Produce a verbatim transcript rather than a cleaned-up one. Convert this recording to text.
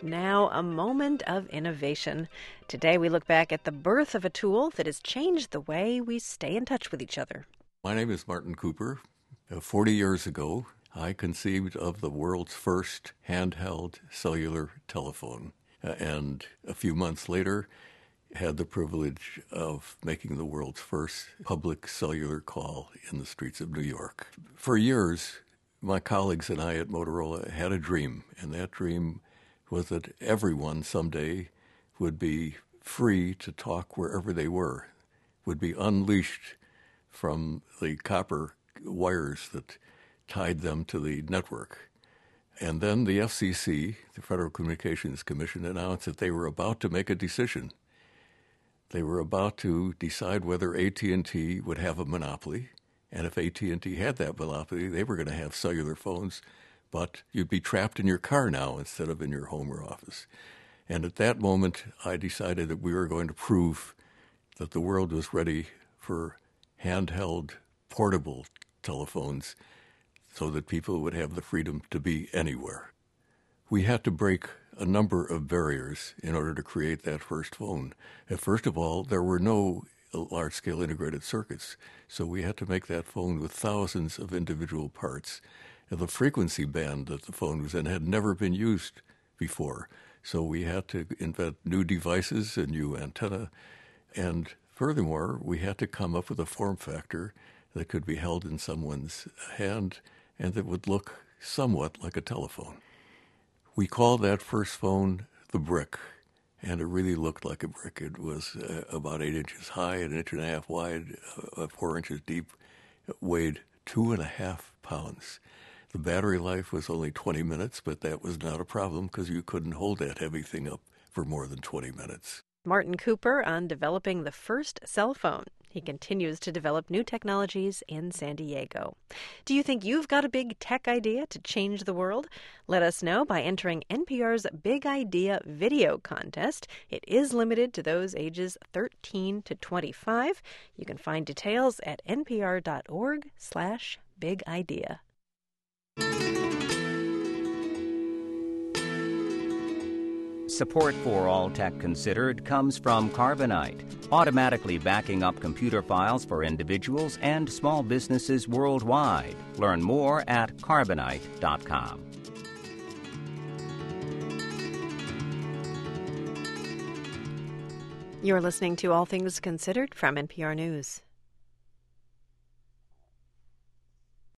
Now, a moment of innovation. Today, we look back at the birth of a tool that has changed the way we stay in touch with each other. My name is Martin Cooper. Uh, Forty years ago, I conceived of the world's first handheld cellular telephone. Uh, and a few months later, had the privilege of making the world's first public cellular call in the streets of New York. For years, my colleagues and I at Motorola had a dream, and that dream was that everyone someday would be free to talk wherever they were, would be unleashed from the copper wires that tied them to the network. And then the F C C, the Federal Communications Commission, announced that they were about to make a decision. They were about to decide whether A T and T would have a monopoly, and if A T and T had that monopoly, they were going to have cellular phones, but you'd be trapped in your car now instead of in your home or office. And at that moment, I decided that we were going to prove that the world was ready for handheld, portable telephones so that people would have the freedom to be anywhere. We had to break a number of barriers in order to create that first phone. And first of all, there were no large-scale integrated circuits, so we had to make that phone with thousands of individual parts. And the frequency band that the phone was in had never been used before, so we had to invent new devices, a new antenna, and furthermore, we had to come up with a form factor that could be held in someone's hand and that would look somewhat like a telephone. We called that first phone the Brick, and it really looked like a brick. It was uh, about eight inches high, an inch and a half wide, uh, four inches deep. It weighed two and a half pounds. The battery life was only twenty minutes, but that was not a problem because you couldn't hold that heavy thing up for more than twenty minutes. Martin Cooper on developing the first cell phone. He continues to develop new technologies in San Diego. Do you think you've got a big tech idea to change the world? Let us know by entering N P R's Big Idea Video Contest. It is limited to those ages thirteen to twenty-five. You can find details at npr.org slash big idea. Support for All Tech Considered comes from Carbonite, automatically backing up computer files for individuals and small businesses worldwide. Learn more at carbonite dot com. You're listening to All Things Considered from N P R News.